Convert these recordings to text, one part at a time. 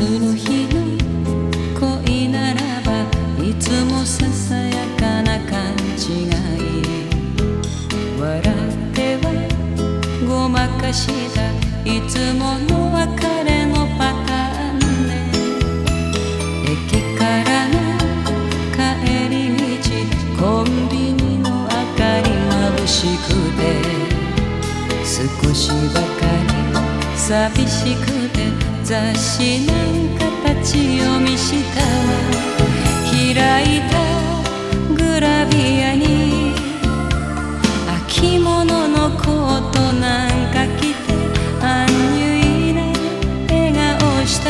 る日の恋ならばいつもささやかな勘違い、笑ってはごまかしたいつもの別れのパターンで、駅からの帰り道コンビニの明かり眩しくて、少しばかり寂しくて雑誌なんか立ち読みしたわ。開いたグラビアに秋物のコートなんか着てアンニュイな笑顔した。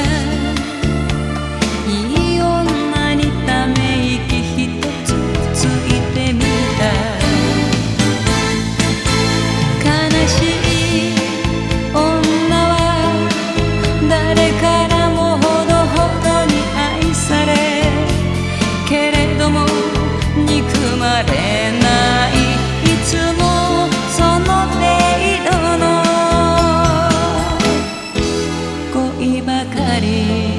いい女にため息ひとつついてみた。悲しい女は誰からもほどほどに愛され、けれども憎まれない、いつもその程度の恋ばかり。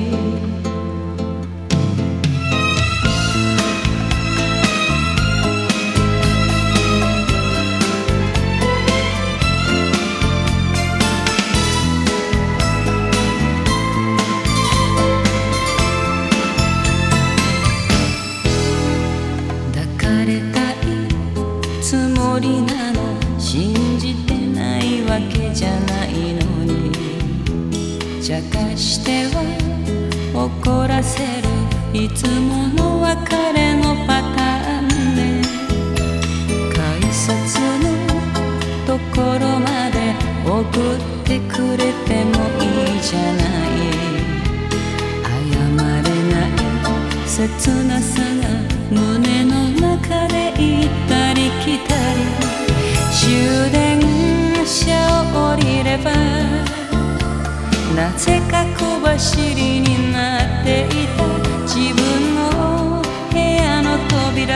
抱かれたいつもりなの、信じてないわけじゃないのに、茶化しては怒らせるいつもの別れのパターンで、改札のところまで送ってくれてもいいじゃない。謝れない切なさが胸の中で行ったり来たり、終電車を降りればなぜか小走りになっていた自分の部屋の扉、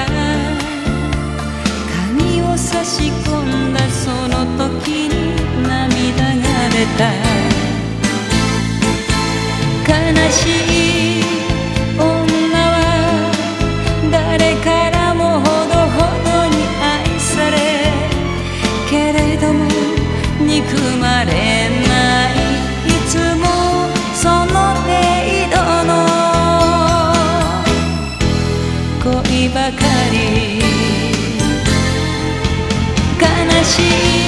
鍵を差し込んだその時に涙が出た。悲しい女は誰からもほどほどに愛され、けれども憎まれない、いつもその程度の恋ばかり。悲しい